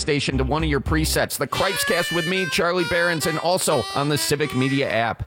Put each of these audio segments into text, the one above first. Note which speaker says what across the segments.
Speaker 1: station to one of your presets. The Cripescast with me, Charlie Behrens, and also on the Civic Media app.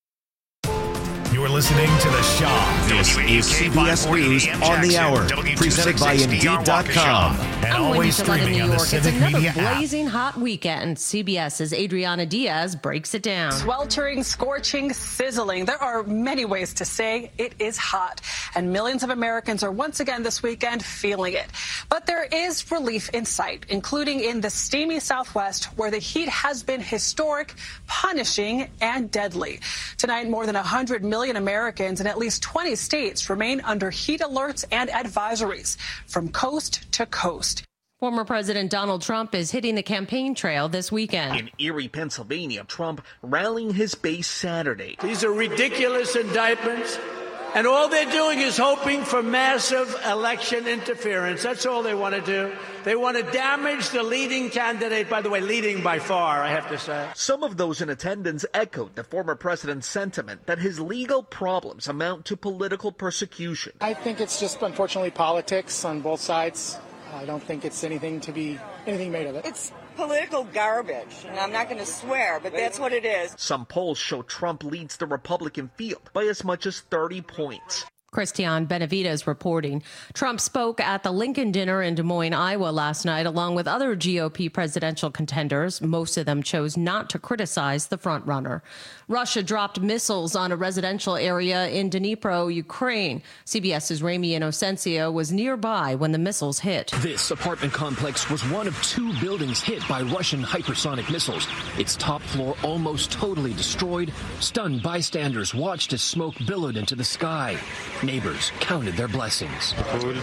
Speaker 2: You're listening to The Shop.
Speaker 3: This is CBS News on the Hour, presented by Indeed.com.
Speaker 2: And always streaming on the Civic Media app.
Speaker 4: Blazing hot weekend. CBS's Adriana Diaz breaks it down.
Speaker 5: Sweltering, scorching, sizzling. There are many ways to say it is hot. And millions of Americans are once again this weekend feeling it. But there is relief in sight, including in the steamy Southwest, where the heat has been historic, punishing, and deadly. Tonight, more than 100 million Americans in at least 20 states remain under heat alerts and advisories from coast to coast.
Speaker 4: Former President Donald Trump is hitting the campaign trail this weekend.
Speaker 6: In Erie, Pennsylvania, Trump rallying his base Saturday.
Speaker 7: These are ridiculous indictments, and all they're doing is hoping for massive election interference. That's all they want to do. They want to damage the leading candidate, by the way, leading by far, I have to say.
Speaker 6: Some of those in attendance echoed the former president's sentiment that his legal problems amount to political persecution.
Speaker 8: I think it's just, unfortunately, politics on both sides. I don't think it's anything made of it.
Speaker 9: It's political garbage, and I'm not going to swear, but that's what it is.
Speaker 6: Some polls show Trump leads the Republican field by as much as 30 points.
Speaker 4: Christian Benavides reporting. Trump spoke at the Lincoln Dinner in Des Moines, Iowa last night, along with other GOP presidential contenders. Most of them chose not to criticize the frontrunner. Russia dropped missiles on a residential area in Dnipro, Ukraine. CBS's Ramy Inocencio was nearby when the missiles hit.
Speaker 10: This apartment complex was one of 2 buildings hit by Russian hypersonic missiles. Its top floor almost totally destroyed. Stunned bystanders watched as smoke billowed into the sky. Neighbors counted their blessings.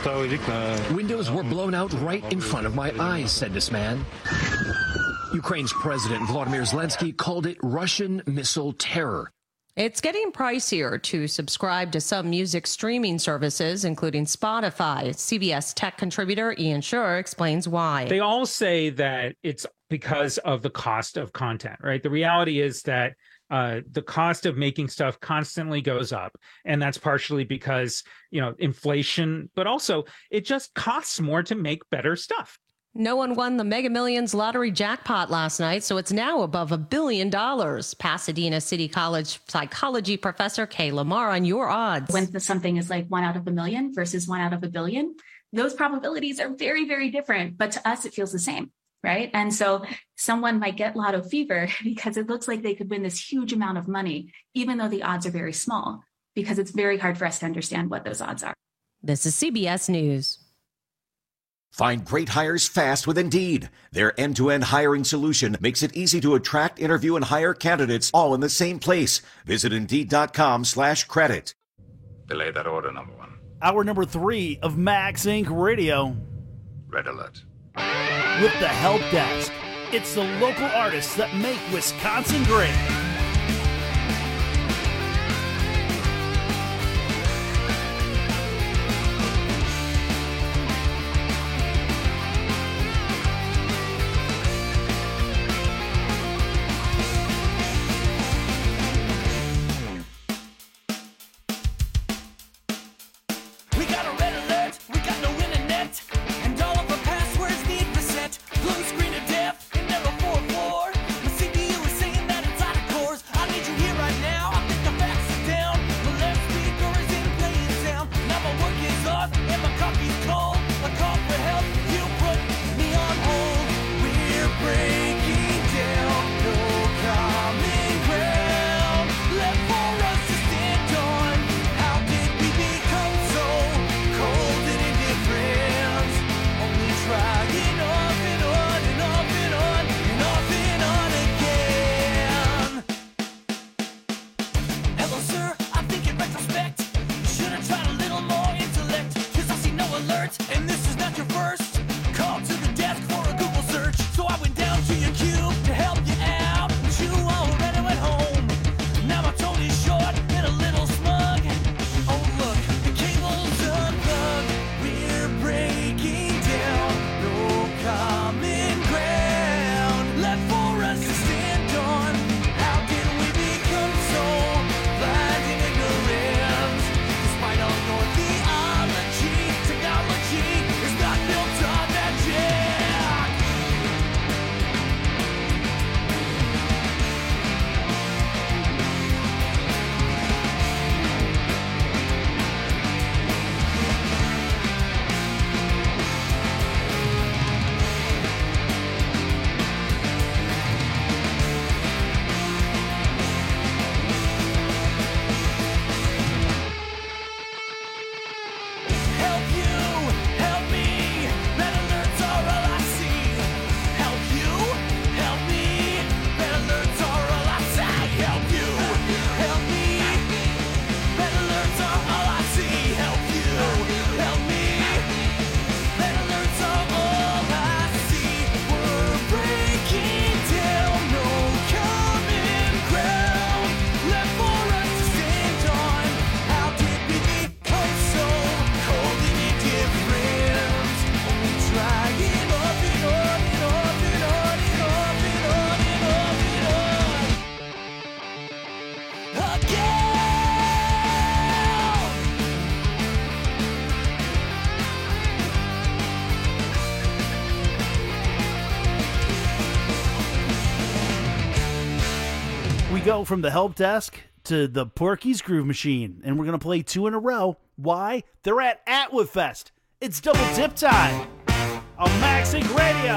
Speaker 10: Windows were blown out right in front of my eyes, said this man. Ukraine's President Volodymyr Zelensky called it Russian missile terror.
Speaker 4: It's getting pricier to subscribe to some music streaming services, including Spotify. CBS tech contributor Ian Shure explains why.
Speaker 11: They all say that it's because of the cost of content, right? The reality is that the cost of making stuff constantly goes up. And that's partially because, inflation, but also it just costs more to make better stuff.
Speaker 4: No one won the Mega Millions lottery jackpot last night, so it's now above $1 billion. Pasadena City College psychology professor Kay Lamar on your odds.
Speaker 12: When something is like 1 out of 1 million versus 1 out of 1 billion, those probabilities are very, very different. But to us, it feels the same. Right. And so someone might get lotto fever because it looks like they could win this huge amount of money, even though the odds are very small, because it's very hard for us to understand what those odds are.
Speaker 4: This is CBS News.
Speaker 3: Find great hires fast with Indeed. Their end-to-end hiring solution makes it easy to attract, interview, and hire candidates all in the same place. Visit Indeed.com/credit.
Speaker 13: Delay that order, number 1.
Speaker 14: Hour number 3 of Max Inc. Radio.
Speaker 13: Red alert.
Speaker 14: With the Help Desk. It's the local artists that make Wisconsin great.
Speaker 15: We got a red alert, we got no internet, and all of our passwords need reset. Blue screen of death, in error 404. My CPU is saying that it's out of
Speaker 14: We go from the help desk to the Porky's Groove Machine, and we're going to play 2 in a row. Why? They're at Atwood Fest. It's double dip time on Maxing Radio.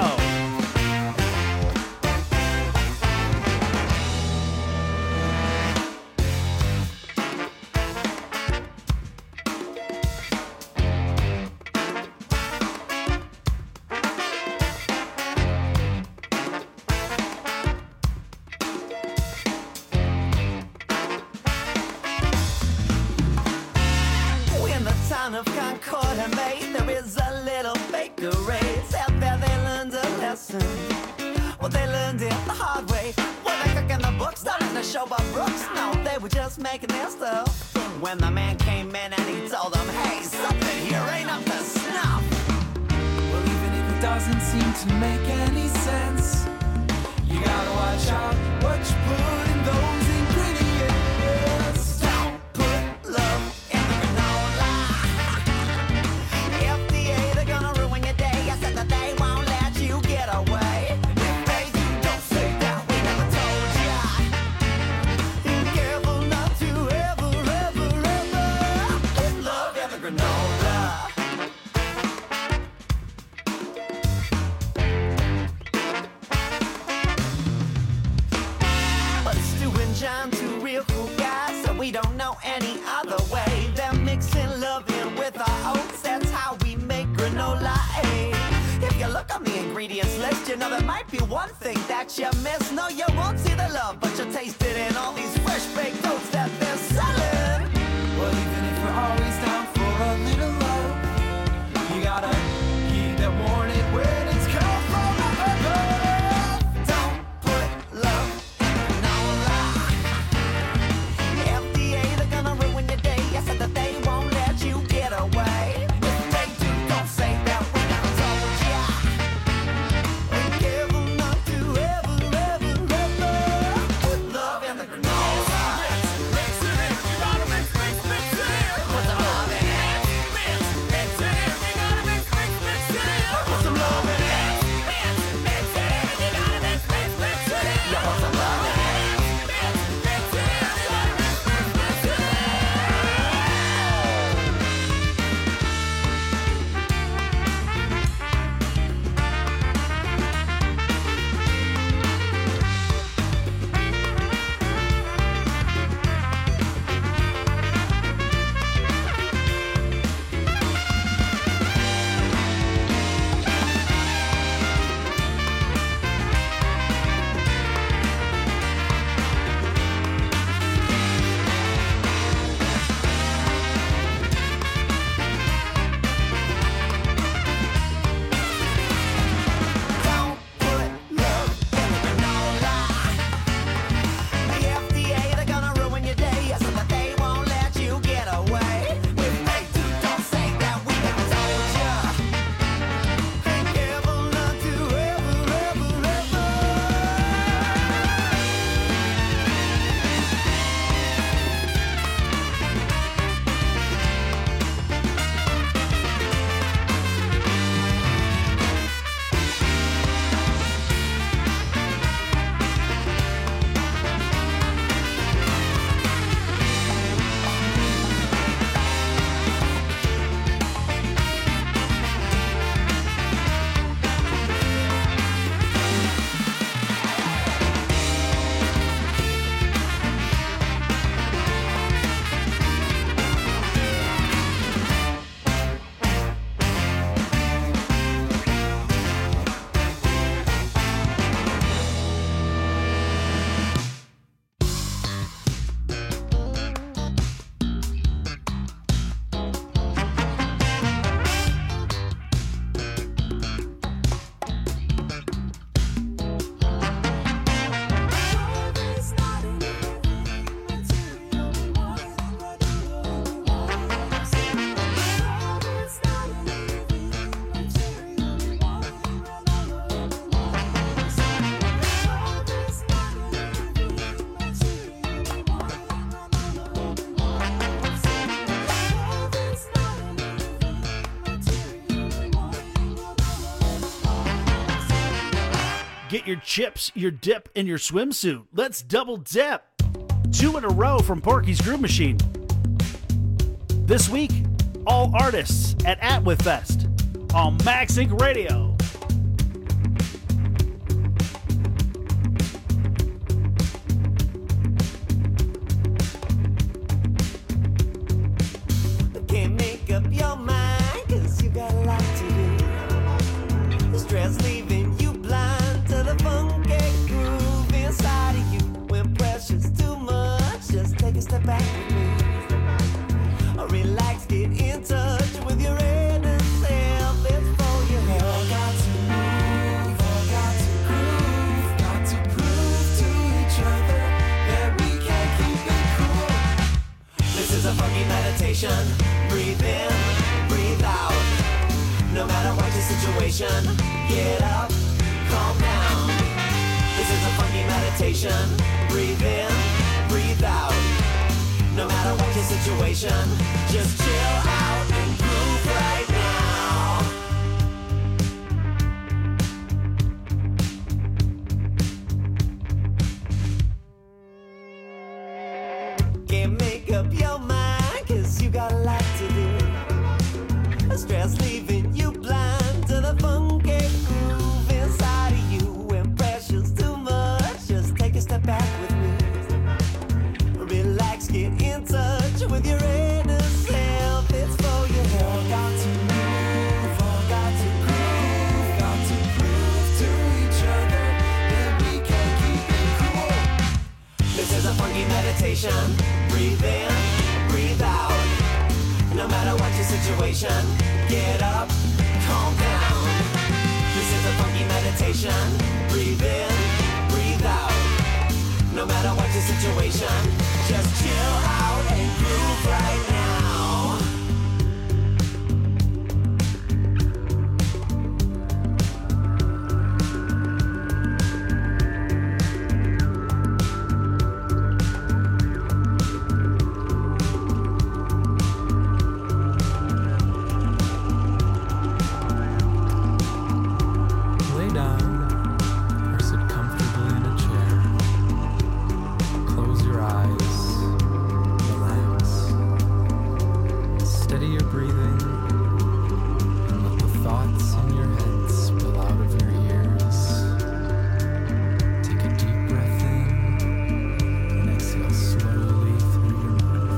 Speaker 15: Of Concord and May, there is a little bakery. Out there they learned a lesson. Well, they learned it the hard way. Were they cooking the books, starting to show Bob Brooks? No, they were just making their stuff. When the man came in and he told them, hey, something here ain't up to snuff. Well, even if it doesn't seem to make any sense, you gotta watch out what you put in those ingredients. Don't put love in the granola. FDA, they're gonna ruin your day. I said that they won't let you get away. If they do, don't say that we never told ya. Be careful not to ever put love in the granola. But Stu and John, two real cool guys, so we don't know any other way. They're mixing love in with our oats, that's how we make granola. Hey, if you look on the ingredients list, you know there might be one thing that you miss. No, you won't see the love, but you'll taste it in all these fresh baked oats that they're selling. Well, even if you're always down for a little love, you gotta heed that warning when it's come from above. Don't put love in granola. FDA, they're gonna ruin your day. I said that they won't let you get away. If they do, don't say that we never told ya. Be careful not to ever put love in the granola. Mix it in, you gotta mix it in. Put the love in it. Mix it in, you gotta mix it in.
Speaker 14: Get your chips, your dip, and your swimsuit. Let's double dip. 2 in a row from Porky's Groove Machine. This week, all artists at Atwithfest on Max Inc. Radio.
Speaker 15: Can't make up your mind, 'cause you got a lot to do. The stress leaving you blind to the funky groove inside of you. When pressure's too much, just take a step back with me. Or relax, get in touch with your inner self. It's for you. We all got to move, all got to groove, got to prove to each other that we can keep it cool. This is a funky meditation. Breathe in, breathe out. No matter what your situation, get up, calm down. This is a funky meditation. Breathe in, breathe out. No matter what your situation, just chill out and groove right now. Can't make up your mind, 'cause you got a lot to do. Stress leaving you blind to the funky groove inside of you. When pressure's too much, just take a step back with me. Relax, get in touch with your inner self. It's for you. All got to move, all got to groove, got to prove to each other that we can keep it cool. This is a funky meditation. Breathe in, breathe out. No matter what your situation, get up, calm down. This is a funky meditation. Breathe in, breathe out. No matter what your situation, just chill out and groove right now.
Speaker 16: Lay down or sit comfortably in a chair. Close your eyes, relax, steady your breathing, and let the thoughts in your head spill out of your ears. Take a deep breath in and exhale slowly through your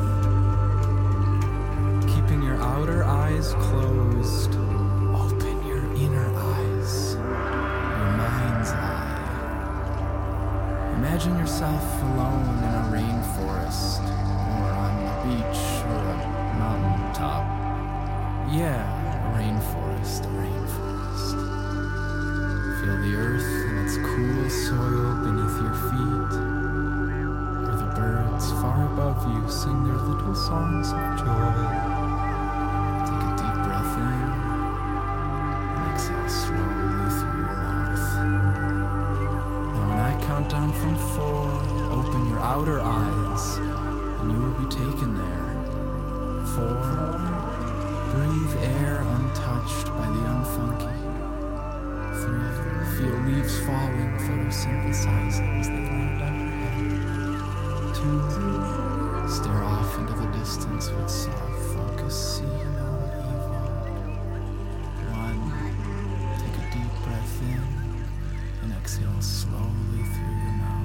Speaker 16: mouth. Keeping your outer eyes closed, open your inner eyes, your mind's eye. Imagine yourself alone in a rainforest, or on a beach, or a mountaintop. Yeah, a rainforest, a rainforest. Feel the earth and its cool soil beneath your feet, or the birds far above you sing their little songs of joy. Take a deep breath in and exhale slowly through your mouth. Now when I count down from 4, open your outer eyes, and you will be taken there. 4, breathe air untouched by the unfunky. 3, feel leaves falling, photosynthesizing as they land on your head. 2, stare off into the distance with soft focus, see no evil. 1, take a deep breath in and exhale slowly through your mouth.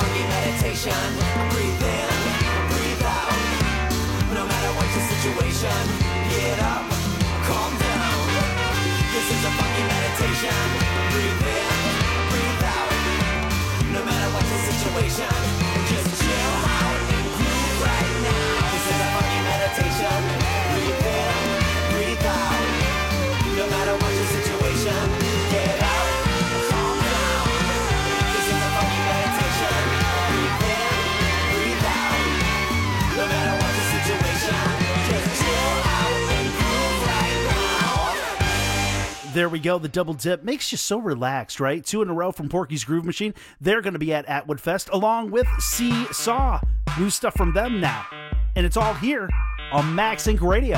Speaker 15: funky meditation. Breathe in, breathe out. No matter what your situation, get up, calm down. This is a funky meditation. Breathe in, breathe out. No matter what your situation, just chill out and groove right now. This is a funky meditation. Breathe in, breathe out. No matter what your situation, get up, calm down. This is a funky meditation. Breathe in, breathe out. No matter what your situation, just chill out and groove right now.
Speaker 14: There we go. The double dip makes you so relaxed, right? 2 in a row from Porky's Groove Machine. They're going to be at Atwood Fest along with Seesaw. New stuff from them now. And it's all here on Max Inc. Radio.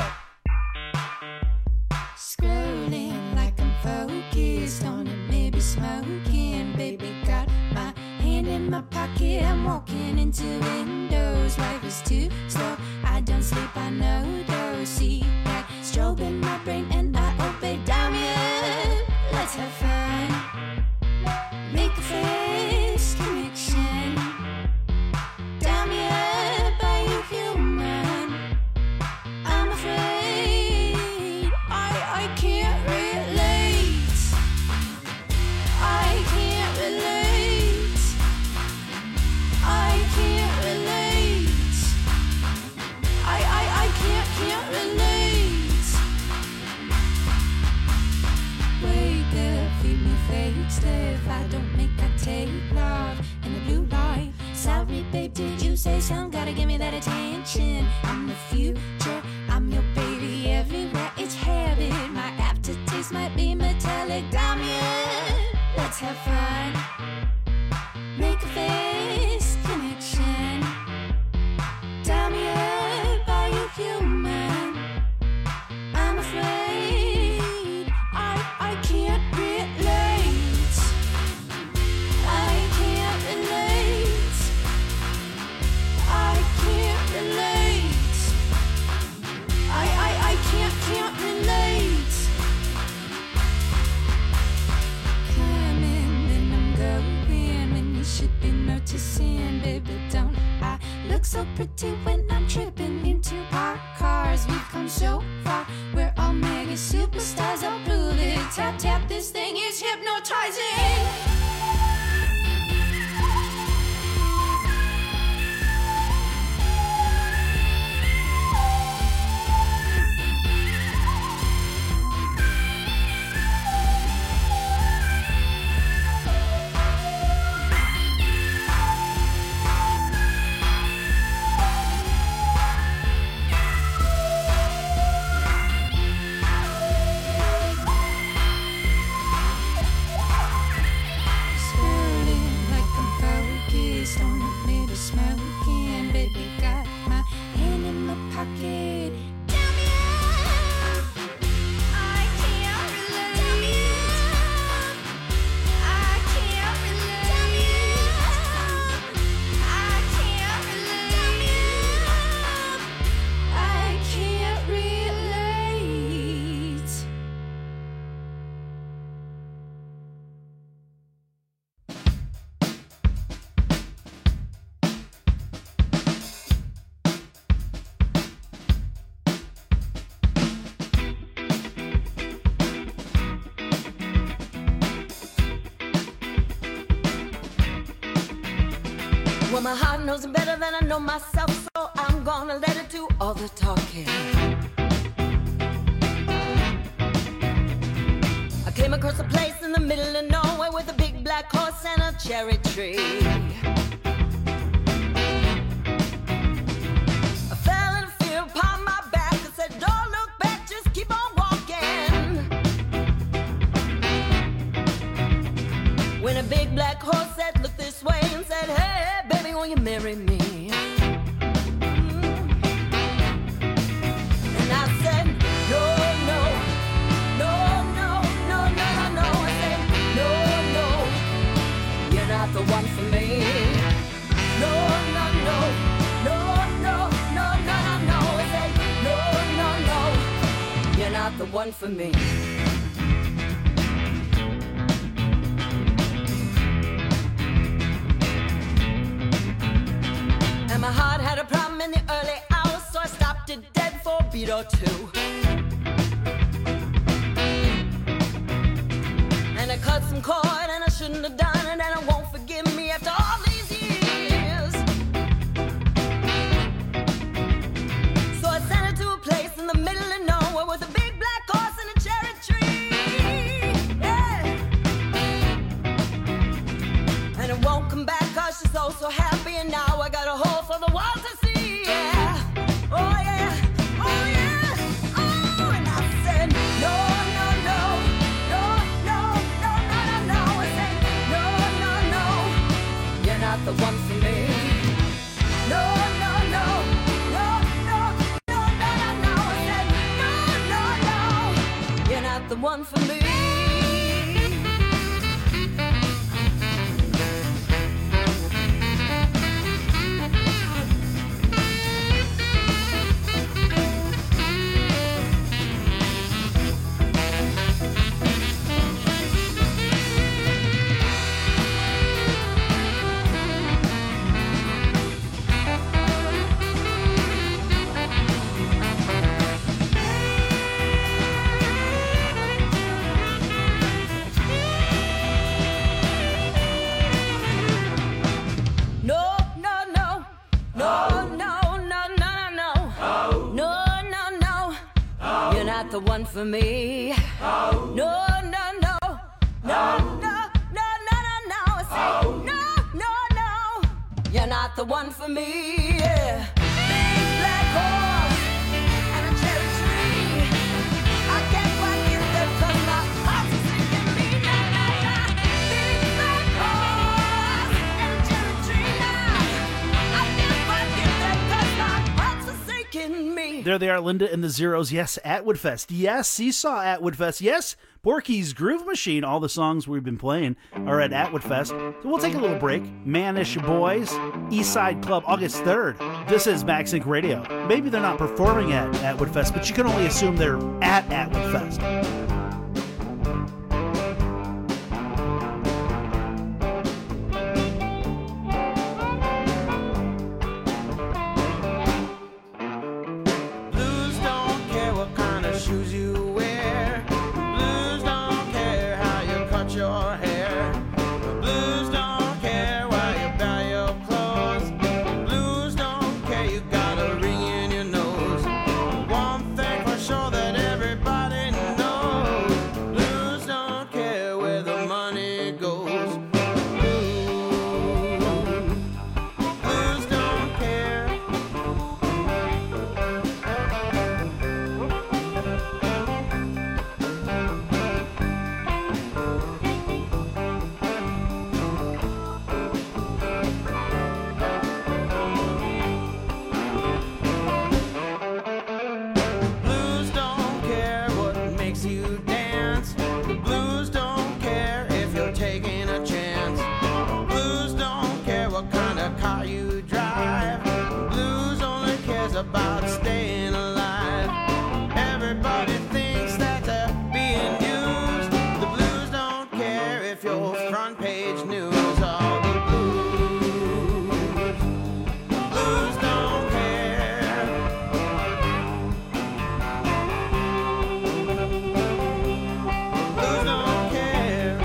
Speaker 17: Scrolling like I'm focused on it, maybe smoking. Baby, got my hand in my pocket. I'm walking into windows. Life is too slow. I don't sleep, I know those. See that strobing my brain and I obey. Damien, let's have fun. Make a face connection. Damien, by you human. I'm afraid I can't relate. I can't relate. I can't relate. I can't relate. Wake up, feed me fake stuff. I don't make, I take love in the blue light. Sorry, babe, did you say something? Gotta give me that attention. I'm the future, I'm your baby everywhere. It's habit, my aftertaste might be metallic. Damien, let's have fun. Make a face connection. Damien, by you human. I'm afraid I can't relate. I can't relate. I can't relate. I can't relate. Coming and I'm going when you should be noticing, baby, don't I look so pretty when I'm tripping into parked cars? We've come so far, we're all mega superstars. I'll prove it. Tap tap, this thing is hypnotizing. Smoking, baby, got my hand in my pocket.
Speaker 18: Well, my heart knows it better than I know myself, so I'm gonna let it do all the talking. I came across a place in the middle of nowhere with a big black horse and a cherry tree. I fell in fear upon my back and said, don't look back, just keep on walking. When a big black horse said, look this way, and said, hey, baby, will you marry me? And I said, no, no, no, no, no, no, no, no. I said, no, no, you're not the one for me. No, no, no, no, no, no, no, no, no. I said, no, no, no, you're not the one for me. And my heart had a problem in the early hours, so I stopped it dead for a beat or two. And I cut some cord and I shouldn't have done it, and I won't forgive me after all these years. So I sent her to a place in the middle of nowhere with a big black horse and a cherry tree. Yeah. And it won't come back cause she's so happy, and now I got a hole for the world to see. Yeah. Oh yeah. Oh yeah. Oh, and I said no, no, no, no, no, no, no, no, no. I said no, no, no, you're not the one for me. No, no, no, no, no, no, no, no, no. I said no, no, no, you're not the one for me. No, no, no, no, no, no, no, no, no, no, no, you're not the one for me. No, no, no, no, no, no, no, no, no. I say no, no, no, you're not the one for me. Yeah. Big black horse and a cherry tree. I can't quite get there 'cause my heart's sinking me. Na, na, na. Big black horse and a cherry tree now. I can't quite get there 'cause my heart's forsaking me.
Speaker 14: There they are, Linda and the Zeros. Yes, Atwood Fest. Yes, Seesaw Atwood Fest. Yes, Porky's Groove Machine. All the songs we've been playing are at Atwood Fest. So we'll take a little break. Manish Boys, Eastside Club, August 3rd. This is Max Inc. Radio. Maybe they're not performing at Atwood Fest, but you can only assume they're at Atwood Fest.
Speaker 15: Blues don't care what kind of shoes you wear. Blues don't care how you cut your hair. Blues don't care why you buy your clothes. Blues don't care you got a ring in your nose. One thing for sure that everybody knows. Blues don't care where the money goes. Blues don't care. Blues don't care what makes you dance. The blues don't care if you're taking a chance. Blues don't care what kind of car you drive. Blues only cares about staying alive. Everybody thinks that they're being used. The blues don't care if you're front page news. All the blues. Blues don't care. Blues don't care.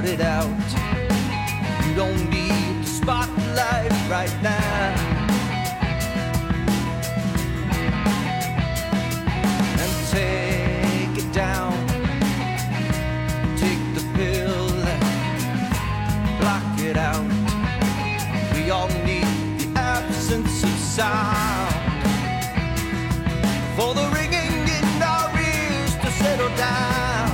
Speaker 15: shout it out. You don't need the spotlight right now. And take it down. Take the pill and block it out. We all need the absence of sound for the ringing in our ears to settle down.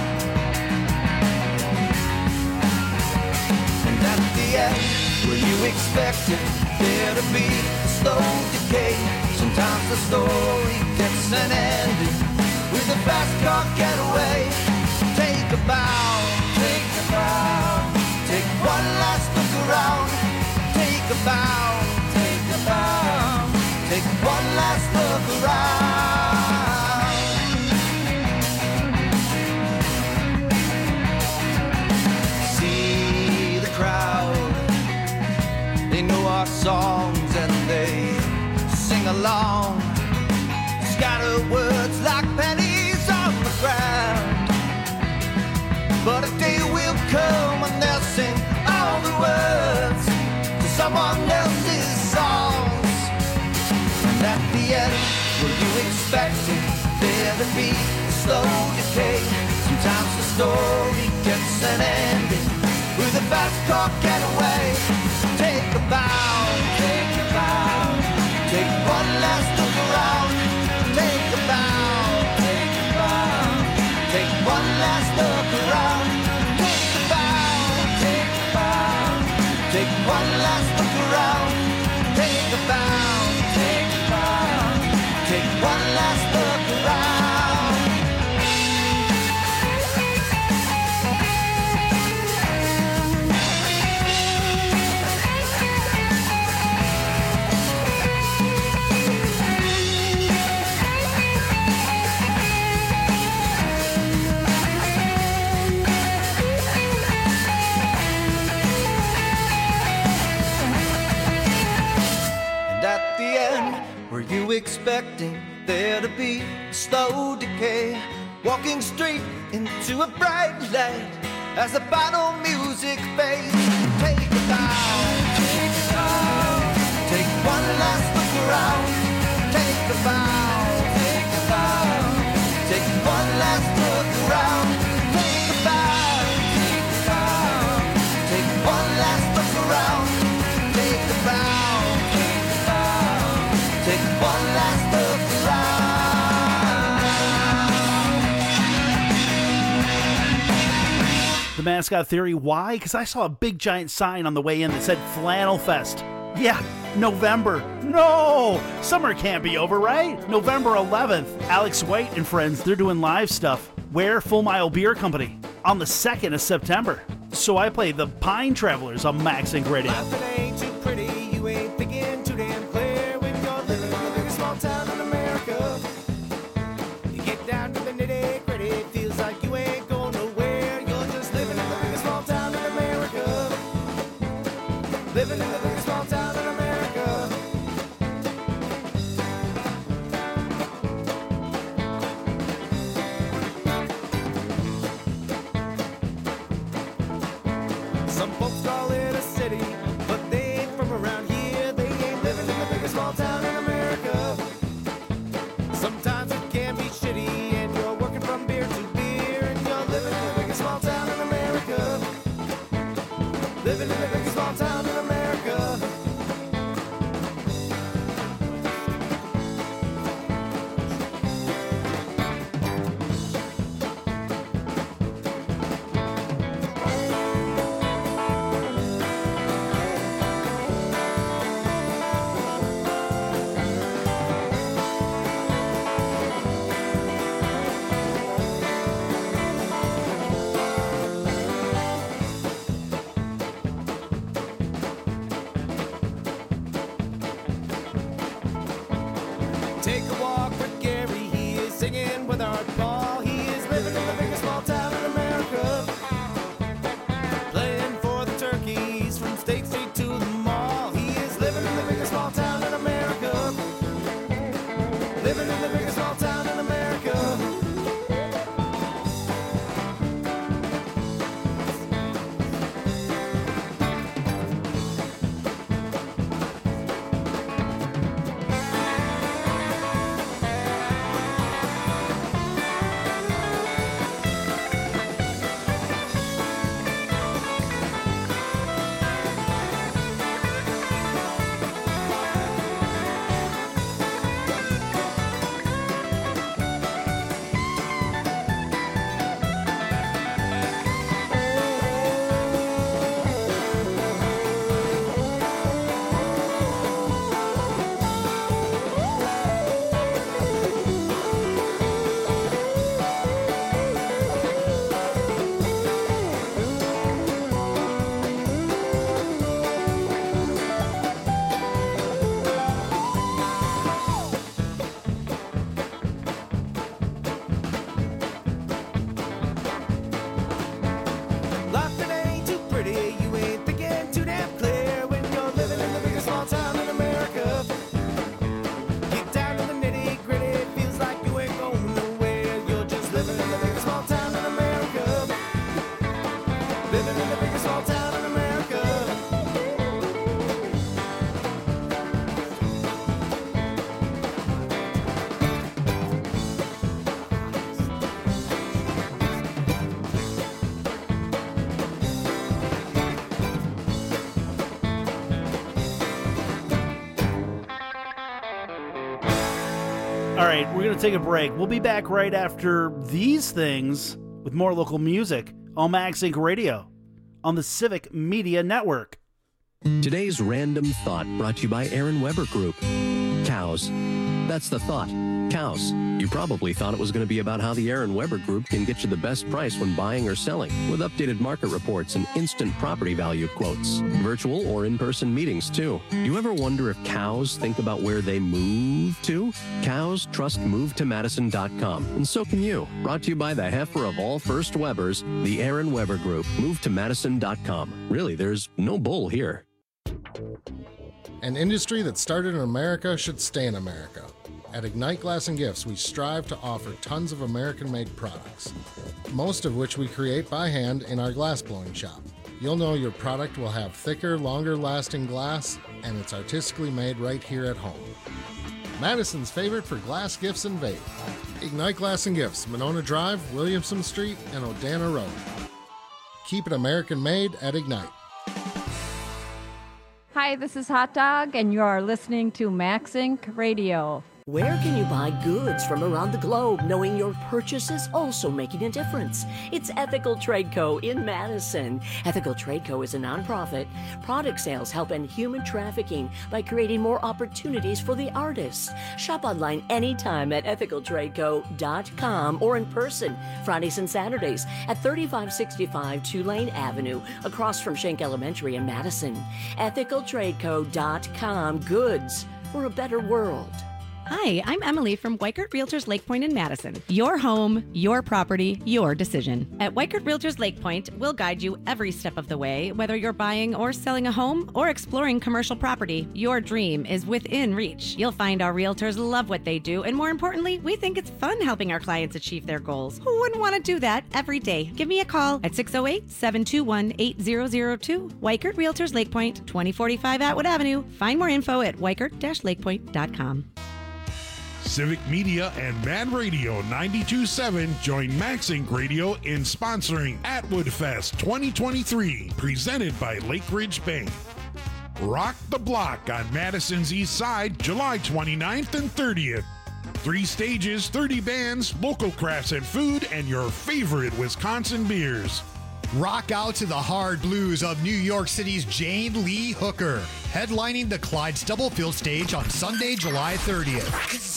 Speaker 15: And at the end, where you expected there to be a slow decay, sometimes the story gets an ending with a fast car getaway. Take a bow, take a bow, take one last look around. Take a bow, take a bow, take one last look around. See the crowd, they know our songs and they sing along. Scatter words like pennies on the ground. But a day will come when they'll sing all the words to someone else's songs. And at the end, were you expecting there to be a slow decay? Sometimes the story gets an ending with a fast car getaway. Take a bow, take a bow, take one last look around. Take a bow, take a bow, take one last look around. Take a bow, take a bow, take one last look around. Take a bow, take a bow, take one last look around. At the end, were you expecting there to be a slow decay? Walking straight into a bright light as the final music fades. Take a bow, take a bow, take one last look around. Take a bow, take a bow, take one last look around. Take a bow, take a bow, take one last look around. Take a bow. Take one last look around.
Speaker 14: The Mascot Theory, why? Because I saw a big giant sign on the way in that said Flannel Fest. Yeah, November. No! Summer can't be over, right? November 11th. Alex White and friends, they're doing live stuff. Where? Full Mile Beer Company. On the 2nd of September. So I play the Pine Travelers on Max Inc. Radio.
Speaker 15: Life ain't too pretty, you ain't thinking too damn clear when you're living in the biggest small town in America. You get down to the nitty gritty, it feels like you ain't going nowhere. You're just living in the biggest small town in America. Living in the biggest small town in America. Some folks call it a city, but they ain't from around here. They ain't living in the biggest small town in America. Sometimes it can be shitty, and you're working from beer to beer, and you're living in the biggest small town in America. Living in the biggest small town in America.
Speaker 14: All right, we're going to take a break. We'll be back right after these things with more local music on Max Inc. Radio on the Civic Media Network.
Speaker 10: Today's random thought brought to you by Aaron Weber Group. Cows. That's the thought. Cows. You probably thought it was going to be about how the Aaron Weber Group can get you the best price when buying or selling, with updated market reports and instant property value quotes. Virtual or in-person meetings, too. Do you ever wonder if cows think about where they move to? Cows trust MoveToMadison.com, and so can you. Brought to you by the heifer of all first Webers, the Aaron Weber Group. MoveToMadison.com. Really, there's no bull here.
Speaker 19: An industry that started in America should stay in America. At Ignite Glass and Gifts, we strive to offer tons of American-made products, most of which we create by hand in our glass blowing shop. You'll know your product will have thicker, longer-lasting glass, and it's artistically made right here at home. Madison's favorite for glass gifts and vape. Ignite Glass and Gifts, Monona Drive, Williamson Street, and Odana Road. Keep it American-made at Ignite.
Speaker 20: Hi, this is Hot Dog, and you are listening to Max Inc. Radio.
Speaker 21: Where can you buy goods from around the globe, knowing your purchase is also making a difference? It's Ethical Trade Co. in Madison. Ethical Trade Co. is a nonprofit. Product sales help end human trafficking by creating more opportunities for the artists. Shop online anytime at ethicaltradeco.com or in person, Fridays and Saturdays at 3565 Tulane Avenue, across from Schenck Elementary in Madison. ethicaltradeco.com. Goods for a better world.
Speaker 22: Hi, I'm Emily from Weichert Realtors Lake Point in Madison. Your home, your property, your decision. At Weichert Realtors Lake Point, we'll guide you every step of the way, whether you're buying or selling a home or exploring commercial property. Your dream is within reach. You'll find our realtors love what they do, and more importantly, we think it's fun helping our clients achieve their goals. Who wouldn't want to do that every day? Give me a call at 608-721-8002. Weichert Realtors Lake Point, 2045 Atwood Avenue. Find more info at weichert-lakepoint.com.
Speaker 23: Civic Media and Mad Radio 92.7 join Max Inc. Radio in sponsoring Atwood Fest 2023, presented by Lake Ridge Bank. Rock the Block on Madison's East Side, July 29th and 30th. 3 stages, 30 bands, local crafts and food, and your favorite Wisconsin beers.
Speaker 24: Rock out to the hard blues of New York City's Jane Lee Hooker, headlining the Clyde Stubblefield stage on Sunday, July 30th.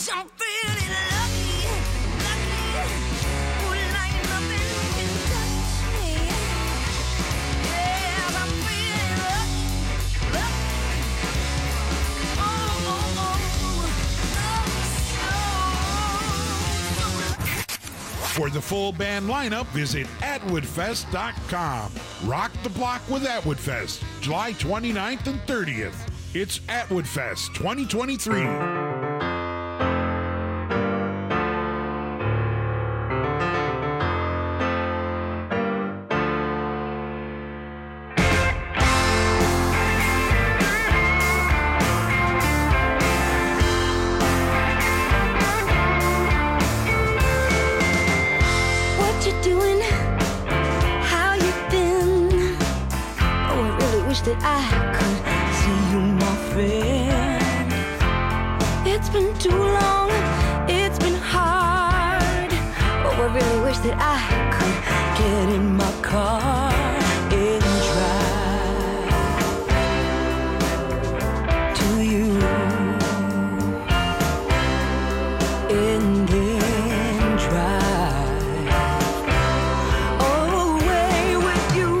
Speaker 23: For the full band lineup, visit atwoodfest.com. Rock the Block with Atwood Fest, July 29th and 30th. It's Atwood Fest 2023.
Speaker 17: That I could see you, my friend. It's been too long, it's been hard. Oh, I really wish that I could get in my car and drive to you, and then drive away with you.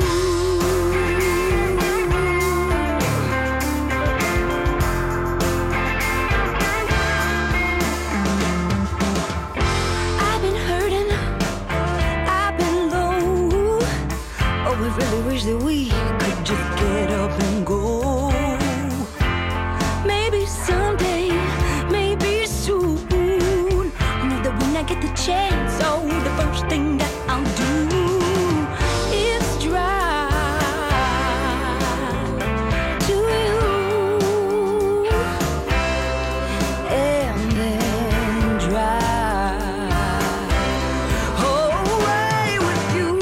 Speaker 17: Wish that we could just get up and go. Maybe someday, maybe soon. You know that when I get the chance, oh, the first thing that I'll do is drive to you and then drive away with you.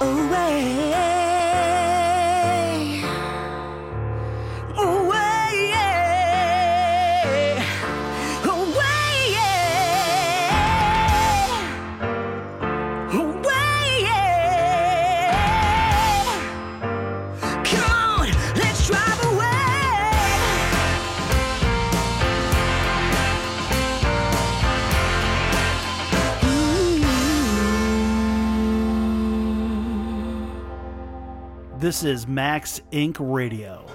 Speaker 15: away.
Speaker 14: This is Max Inc. Radio.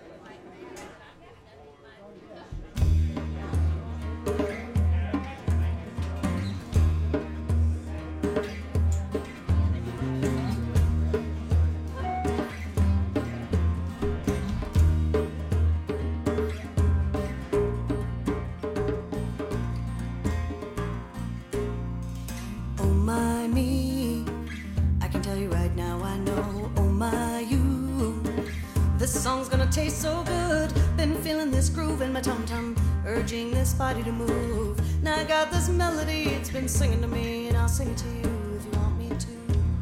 Speaker 15: Oh my me, I can tell you right now I know. Oh my you, this song's gonna taste so good. Been feeling this groove in my tum-tum, urging this body to move. Now I got this melody, it's been singing to me, and I'll sing it to you if you want me to.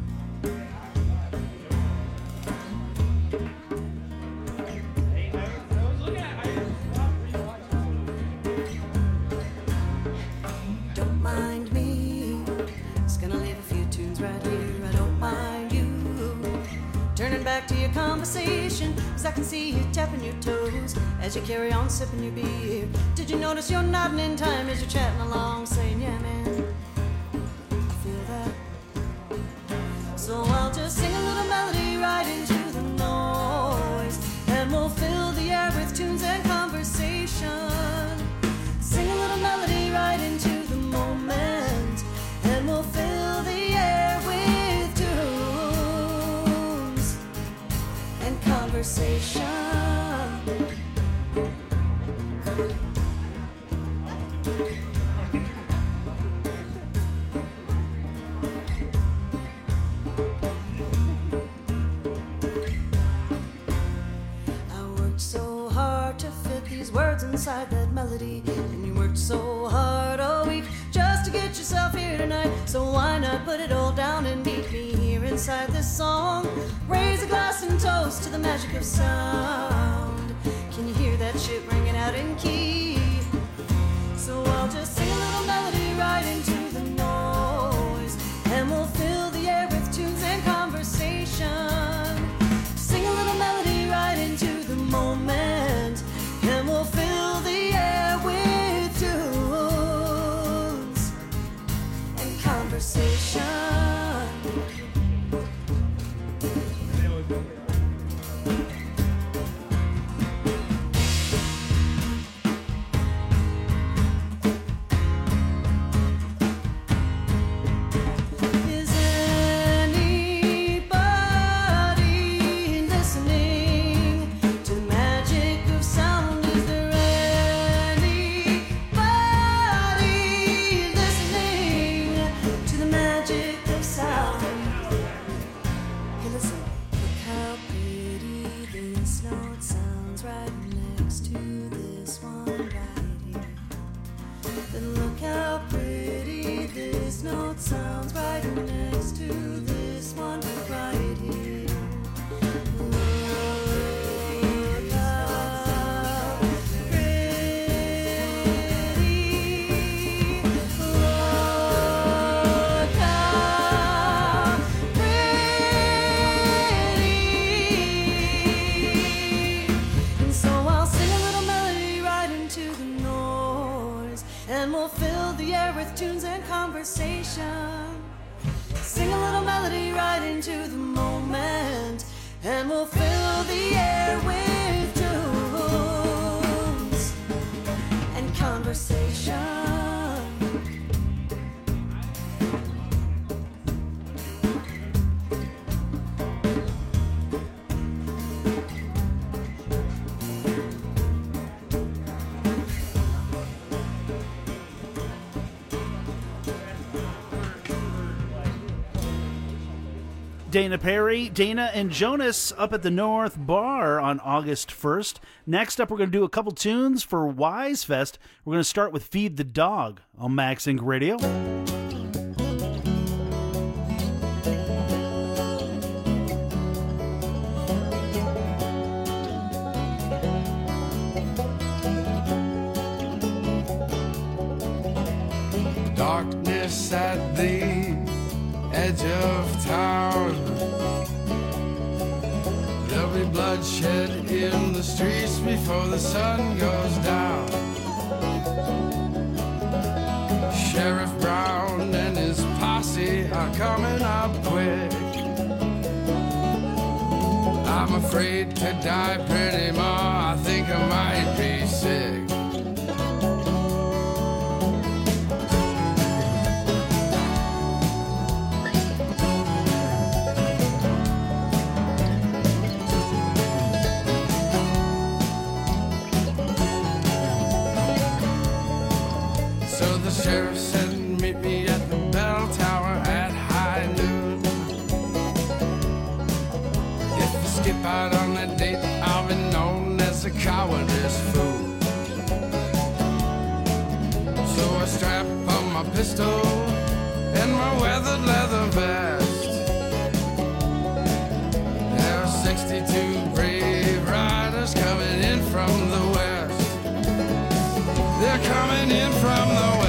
Speaker 15: Don't mind me, it's gonna leave a few tunes right here. I don't mind you turning back to your conversation, 'cause I can see you tapping your toes as you carry on sipping your beer. Did you notice you're nodding in time as you're chatting along, saying, yeah man, I feel that. So I'll just sing a little melody right into the noise, and we'll fill the air with tunes and conversation. Sing a little melody right into the moment, and we'll fill the air with tunes and conversation. I worked so hard to fit these words inside that melody, and you worked so hard all week just to get yourself here tonight. So why not put it all down and meet me here inside this song? Raise a glass and toast to the magic of sound. Can you hear that shit ringing out in key? So I'll just sing a little melody right into the noise, and we'll fill the air with tunes and conversation. Sing a little melody right into the moment, and we'll fill the air with tunes and conversation. Is anybody listening to the magic of sound? Is there anybody listening to the magic of sound? Hey, listen, look how pretty this note sounds right next to this one right here. Then look how pretty this note sounds right next to this one right here. Look how pretty. Look how pretty. And so I'll sing a little melody right into the noise, and we'll fill the air with tunes and conversation. Sing a little melody right into the moment, and we'll fill the air with tunes and conversation.
Speaker 14: Dana Perry, Dana and Jonas up at the North Bar on August 1st. Next up, we're going to do a couple tunes for Wise Fest. We're going to start with Feed the Dog on Max Inc. Radio.
Speaker 1: at the edge of town. There'll be bloodshed in the streets before the sun goes down. Sheriff Brown and his posse are coming up quick. I'm afraid to die pretty more. I think I might be sick. So the sheriff said, meet me at the bell tower at high noon. If I skip out on that date, I'll be known as a cowardice fool. So I strap on my pistol and my weathered leather vest. There are 62 brave riders coming in from the west. They're coming in from the west.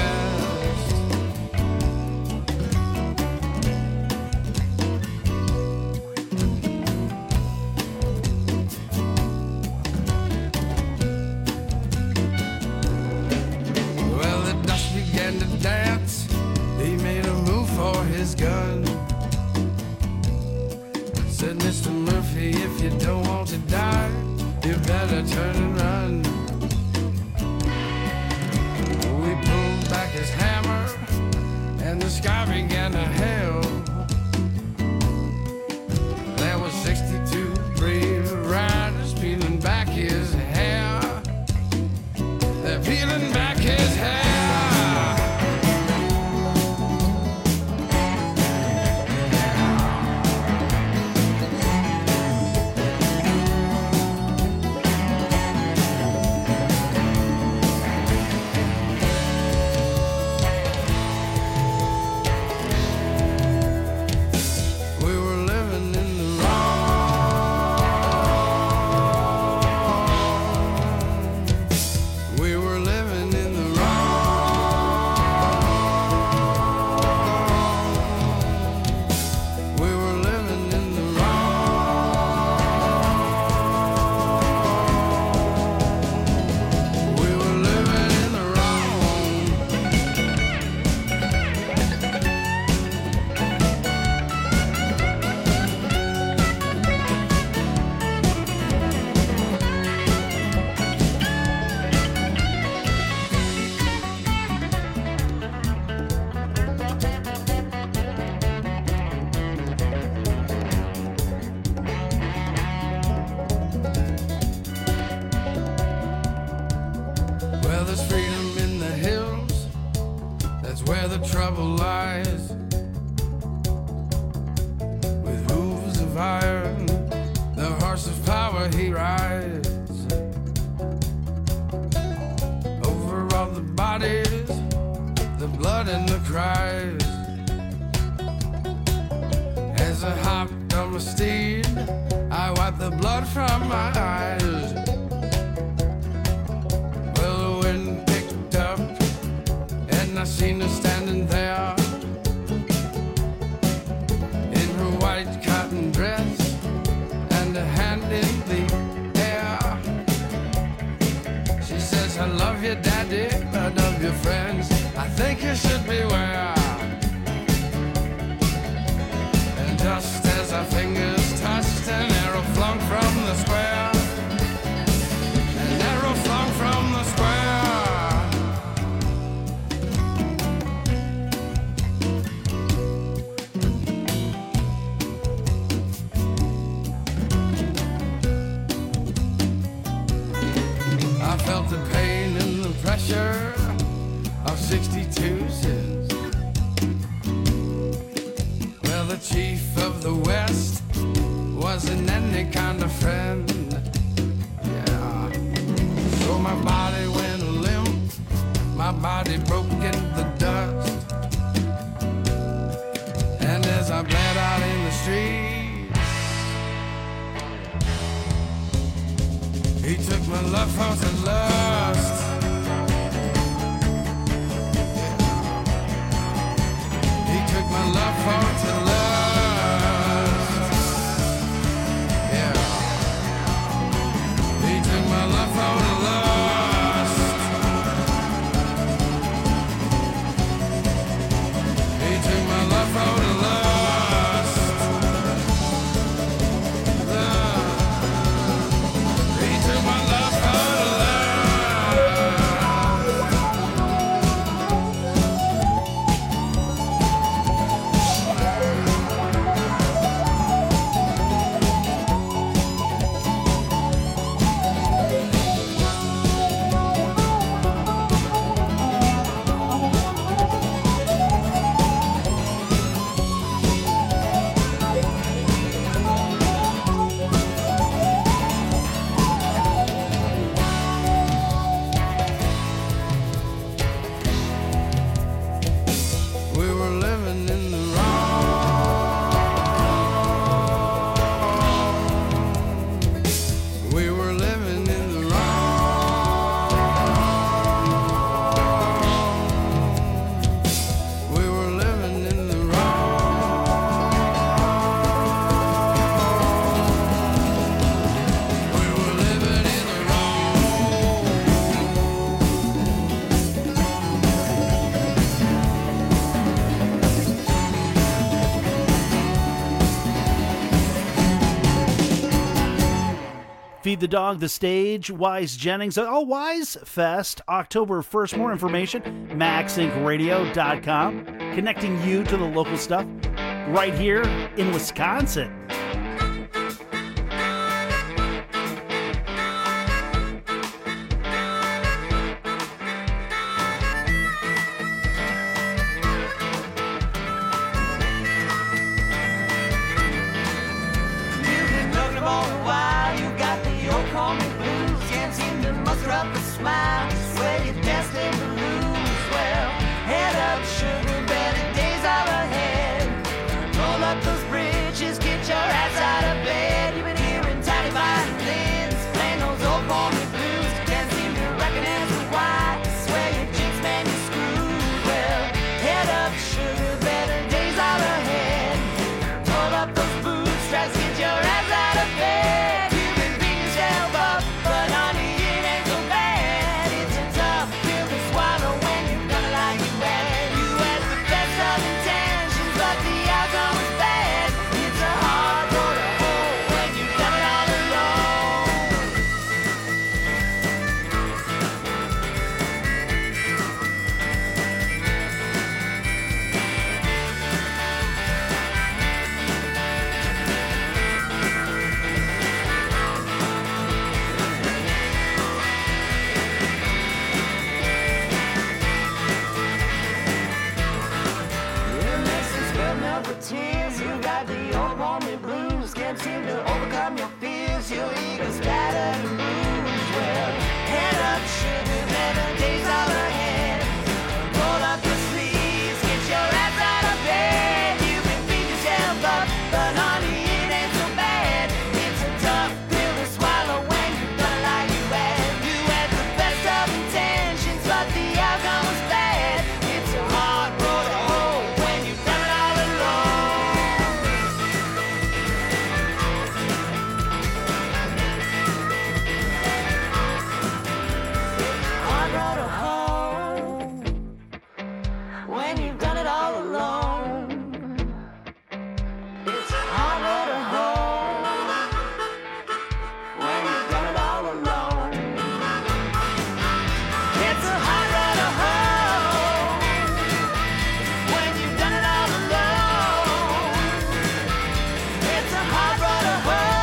Speaker 1: Well, the dust began to dance. He made a move for his gun. Said, Mr. Murphy, if you don't want to die, you better turn and run. We pulled back his hammer, and the sky began to hail. There was 62 brave riders peeling back his hair. They're peeling back his hair. We were living in the wrong. We were living in the wrong. We were living in the wrong. We were living in the Well, there's freedom in the hills. That's where the trouble lies. With hooves of iron, the horse of power he rides. Over all the bodies, the blood and the cries. As I hopped on my steed, I wiped the blood from my eyes. Well, the wind picked up, and I seen her standing there in her white cotton dress and a hand in the air. She says, I love you, Daddy, I love your friends. I think you should beware. And just as our fingers touched, an arrow flung from the square. An arrow flung from the square. I felt the pain and the pressure of 62 sins. Well, the chief of the West wasn't any kind of friend. Yeah. So my body went limp, my body broke in the dust. And as I bled out in the street, he took my love for the lust.
Speaker 14: Feed the Dog, The Stage, Wise Jennings. Oh, Wise Fest, October 1st. More information, MaxIncRadio.com. Connecting you to the local stuff right here in Wisconsin.
Speaker 15: Up a smile, swear you're destined to lose. Well, head up, sugar, better days are ahead. Roll up those bridges, get your ass out of bed. You've been hearing tiny violins, playing those old Palmy blues. Can't seem to reckon as to why. Swear you're jinxed, man, you're screwed. Well, head up, sugar, better days are ahead. Roll up those bootstraps, get your ass out of bed. You've been beating yourself up, but honey, tears, you got the old Palmy blues. Can't seem to overcome your fears. Your ego's scattered and bruised. Well, head up, sugar, better days are ahead. Roll up your sleeves, get your ass out of bed. You can beat yourself up, but honey, it ain't so bad. It's a tough pill to swallow when you're gonna lie you had. You had the best of intentions, but the outcome was bad. It's a hard road to hoe when you've done it all alone. When you've done it all alone, it's a hard road to hoe. When you've done it all alone, it's a hard road to hoe. When you've done it all alone, it's a hard road to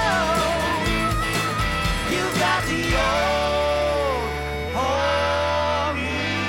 Speaker 15: hoe. You've got the old Palmy.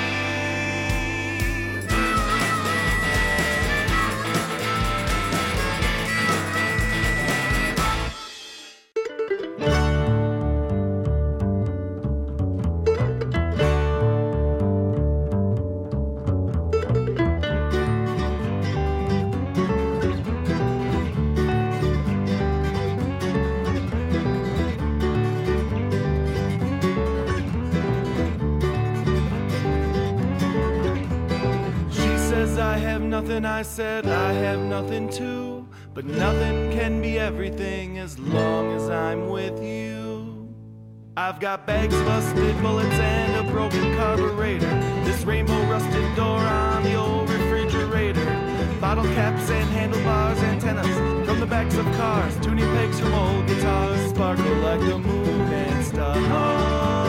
Speaker 2: She says I have nothing, I said I have nothing too. But nothing can be everything as long as I'm with you. I've got bags of busted bullets and a broken carburetor. This rainbow rusted door on the old refrigerator. Bottle caps and handlebars, antennas from the backs of cars. Tuning pegs from old guitars sparkle like the moon and stars.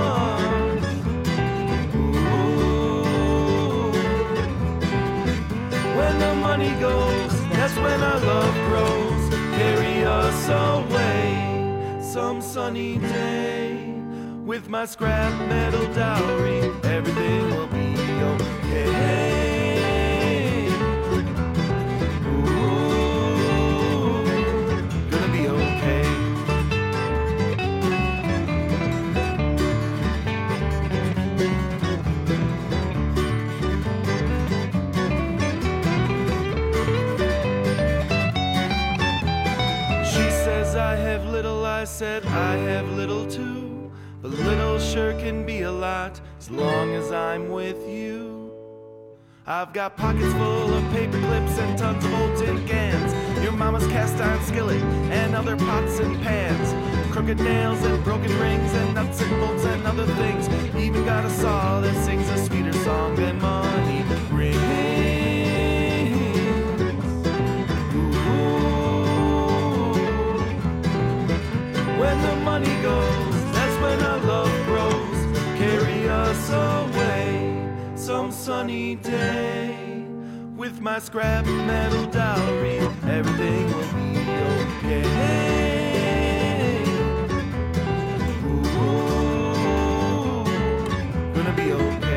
Speaker 2: When the money goes, that's when our love grows. Carry us away some sunny day. With my scrap metal dowry, everything will be okay. Ooh, gonna be okay. I have little, I said I have little too. But little sure can be a lot as long as I'm with you. I've got pockets full of paper clips and tons of old tin cans. Your mama's cast iron skillet and other pots and pans. Crooked nails and broken rings and nuts and bolts and other things. Even got a saw that sings a sweeter song than money brings. When the money goes, sunny day. With my scrap metal dowry, everything will be okay. Ooh, gonna be okay.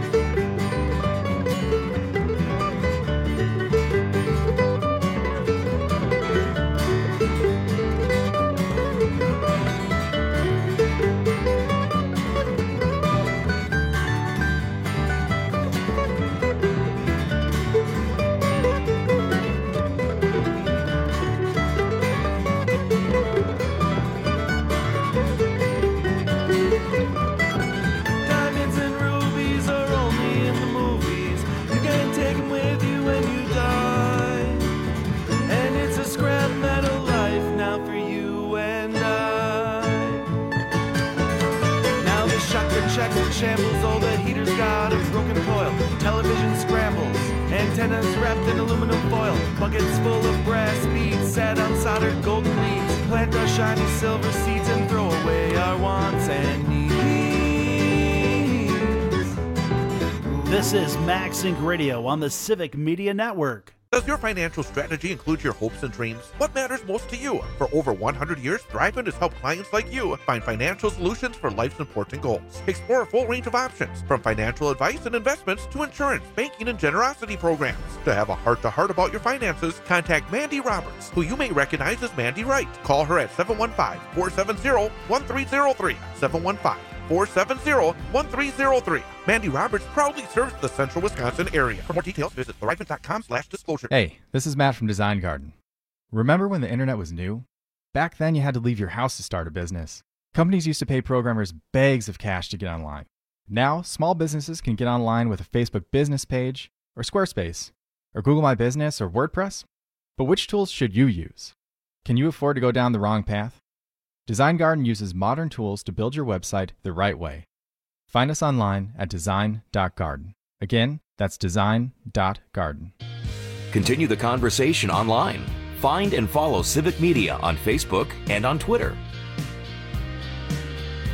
Speaker 2: Shambles, all the heaters got a broken coil. Television scrambles, antennas wrapped in aluminum foil. Buckets full of brass beads sat on soldered golden leads. Plant our shiny silver seeds and throw away our wants and needs.
Speaker 14: This is MaxSync Radio on the Civic Media Network.
Speaker 5: Does your financial strategy include your hopes and dreams? What matters most to you? For over 100 years, Thrivent has helped clients like you find financial solutions for life's important goals. Explore a full range of options, from financial advice and investments to insurance, banking, and generosity programs. To have a heart-to-heart about your finances, contact Mandy Roberts, who you may recognize as Mandy Wright. Call her at 715-470-1303. 715-470-1303. Mandy Roberts proudly serves the central Wisconsin area. For more details, visit thrivent.com/disclosure.
Speaker 16: Hey, this is Matt from Design Garden. Remember when the internet was new? Back then, you had to leave your house to start a business. Companies used to pay programmers bags of cash to get online. Now, small businesses can get online with a Facebook business page, or Squarespace, or Google My Business, or WordPress. But which tools should you use? Can you afford to go down the wrong path? Design Garden uses modern tools to build your website the right way. Find us online at design.garden. Again, that's design.garden.
Speaker 3: Continue the conversation online. Find and follow Civic Media on Facebook and on Twitter.